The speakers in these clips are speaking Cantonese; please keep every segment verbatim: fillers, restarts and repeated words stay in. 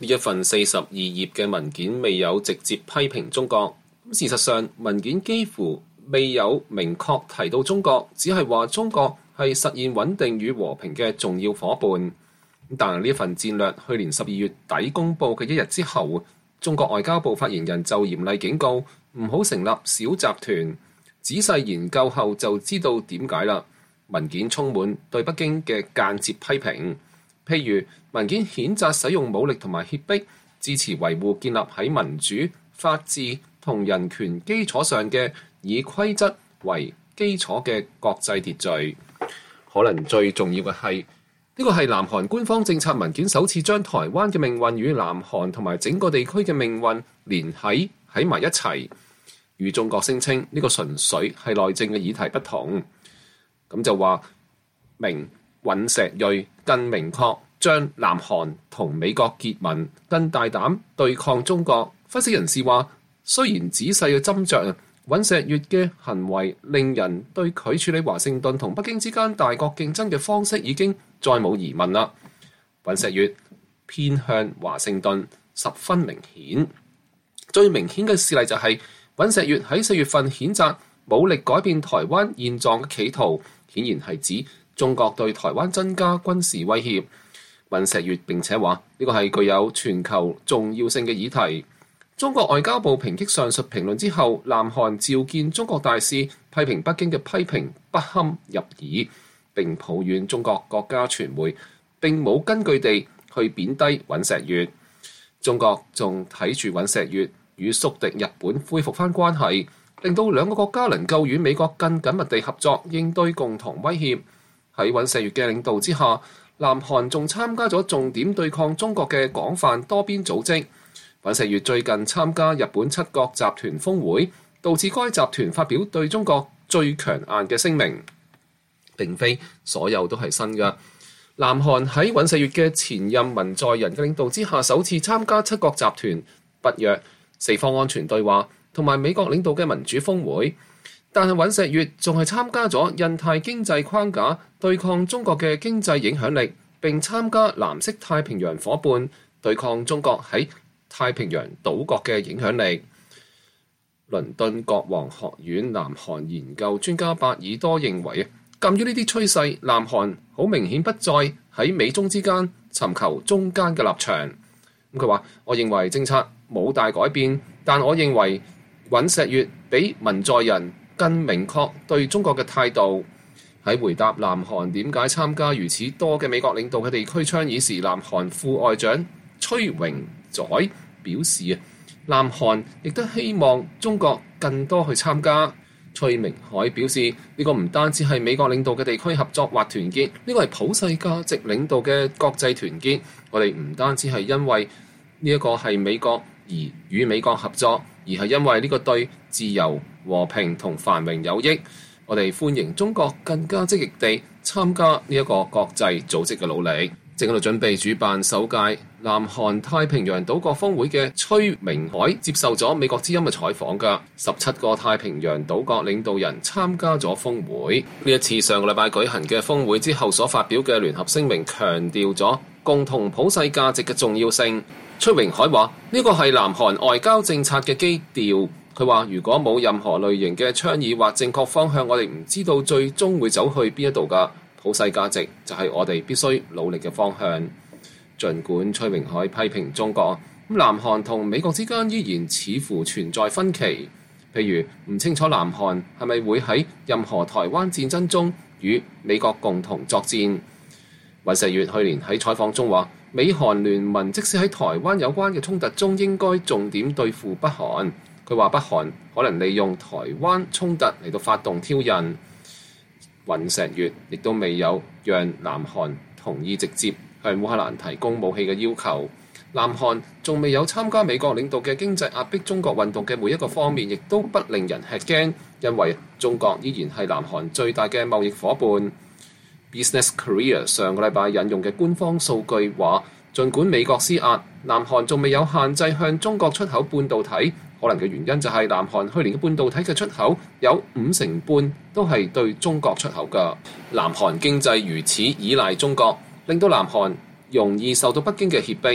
呢一份四十二頁嘅文件未有直接批評中國。事實上，文件幾乎未有明確提到中國，只係話中國係實現穩定與和平嘅重要夥伴。但係呢份戰略去年十二月底公佈嘅一日之後，中國外交部發言人就嚴厲警告唔好成立小集團。仔細研究後就知道點解啦。文件充滿對北京嘅間接批評，譬如文件譴責使用武力同埋脅迫，支持維護建立喺民主、法治同人權基礎上嘅以規則為基礎嘅國際秩序。可能最重要嘅係，呢個係南韓官方政策文件首次將台灣嘅命運與南韓同埋整個地區嘅命運連喺喺埋一齊，與中國聲稱呢個純粹係內政嘅議題不同。咁就話明尹錫悅更明確將南韓同美國結盟，更大膽對抗中國。分析人士話，雖然仔細嘅斟酌，尹錫悅嘅行為令人對佢處理華盛頓同北京之間大國競爭嘅方式已經再冇疑問啦。尹錫悅偏向華盛頓十分明顯。最明顯嘅事例就係、是、尹錫悅喺四月份譴責武力改變台灣現狀嘅企圖，顯然係指中國對台灣增加軍事威脅。尹錫悅並且話呢個係具有全球重要性嘅議題。中國外交部抨擊上述評論之後，南韓召見中國大使，批評北京嘅批評不堪入耳，並抱怨中國國家傳媒並冇根據地去貶低尹錫悅。中國仲睇住尹錫悅與宿敵日本恢復翻關係，令到兩個國家能夠與美國更緊密地合作，應對共同威脅。喺尹錫悅嘅領導之下，南韓仲參加咗重點對抗中國嘅廣泛多邊組織。尹錫悅最近參加日本七國集團峰會，導致該集團發表對中國最強硬嘅聲明。並非所有都係新嘅。南韓喺尹錫悅嘅前任文在寅嘅領導之下，首次參加七國集團、北約、四方安全對話同埋美國領導嘅民主峰會。但係尹錫悅仲係參加咗印太經濟框架，對抗中國嘅經濟影響力，並參加藍色太平洋夥伴，對抗中國喺太平洋島國嘅影響力。倫敦國王學院南韓研究專家巴爾多認為，鑑於呢啲趨勢，南韓好明顯不再喺美中之間尋求中間嘅立場。咁佢話：我認為政策冇大改變，但我認為尹錫悅比文在寅更明確對中國嘅態度。喺回答南韓點解參加如此多嘅美國領導嘅地區倡議時，南韓副外長崔榮宰表示啊，南韓亦都希望中國更多去參加。崔明海表示，呢、這個唔單止係美國領導嘅地區合作或團結，呢、這個係普世價值領導嘅國際團結。我哋唔單止係因為呢一個係美國而與美國合作，而係因為呢個對自由、和平同繁榮有益。我哋歡迎中國更加積極地參加呢一個國際組織嘅努力。正喺度準備主辦首屆南韓太平洋島國峰會嘅崔明海接受咗美國之音嘅採訪㗎。十七個太平洋島國領導人參加咗峰會。呢一次上個禮拜舉行嘅峰會之後所發表嘅聯合聲明，強調咗共同普世價值嘅重要性。崔明海話：呢個係南韓外交政策嘅基調。佢話：如果冇任何類型嘅倡議或正確方向，我哋唔知道最終會走去邊一度㗎。普世價值就係我哋必須努力嘅方向。儘管崔明海批評中國，咁南韓同美國之間依然似乎存在分歧。譬如唔清楚南韓係咪會喺任何台灣戰爭中與美國共同作戰。尹錫悅去年喺採訪中話，美韓聯盟即使喺台灣有關嘅衝突中，應該重點對付北韓。佢話北韓可能利用台灣衝突嚟到發動挑釁。尹錫悅亦都未有讓南韓同意直接向烏克蘭提供武器嘅要求。南韓仲未有參加美國領導嘅經濟壓迫中國運動嘅每一個方面，亦都不令人吃驚，因為中國依然係南韓最大嘅貿易夥伴。Business Korea 上個禮拜引用嘅官方數據話，儘管美國施壓，南韓仲未有限制向中國出口半導體。可能嘅原因就係南韓去年嘅半導體嘅出口有五成半都係對中國出口㗎。南韓經濟如此依賴中國，令到南韓容易受到北京嘅脅迫。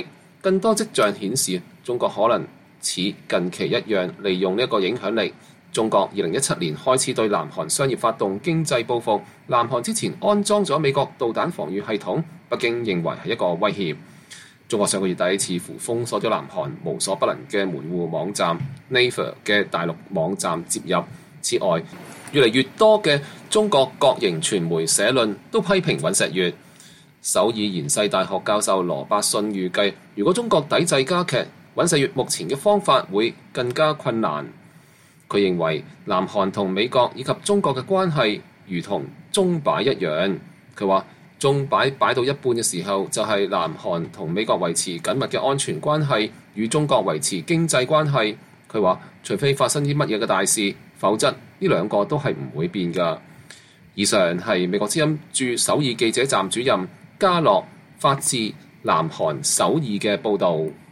更多跡象顯示中國可能似近期一樣利用呢一個影響力。中國二零一七年開始對南韓商業發動經濟報復，南韓之前安裝咗美國導彈防禦系統，北京認為係一個威脅。中國上個月底似乎封鎖咗南韓無所不能嘅門戶網站 Naver 嘅大陸網站接入。此外，越嚟越多嘅中國國營傳媒社論都批評尹錫悅。首爾延世大學教授羅伯遜預計，如果中國抵制加劇，尹錫悅目前嘅方法會更加困難。佢認為南韓同美國以及中國嘅關係如同鐘擺一樣。佢話鐘擺擺到一半嘅時候，就係南韓同美國維持緊密嘅安全關係，與中國維持經濟關係。佢話除非發生啲乜嘢嘅大事，否則呢兩個都係唔會變㗎。以上係美國之音駐首爾記者站主任嘉樂發自南韓首爾嘅報導。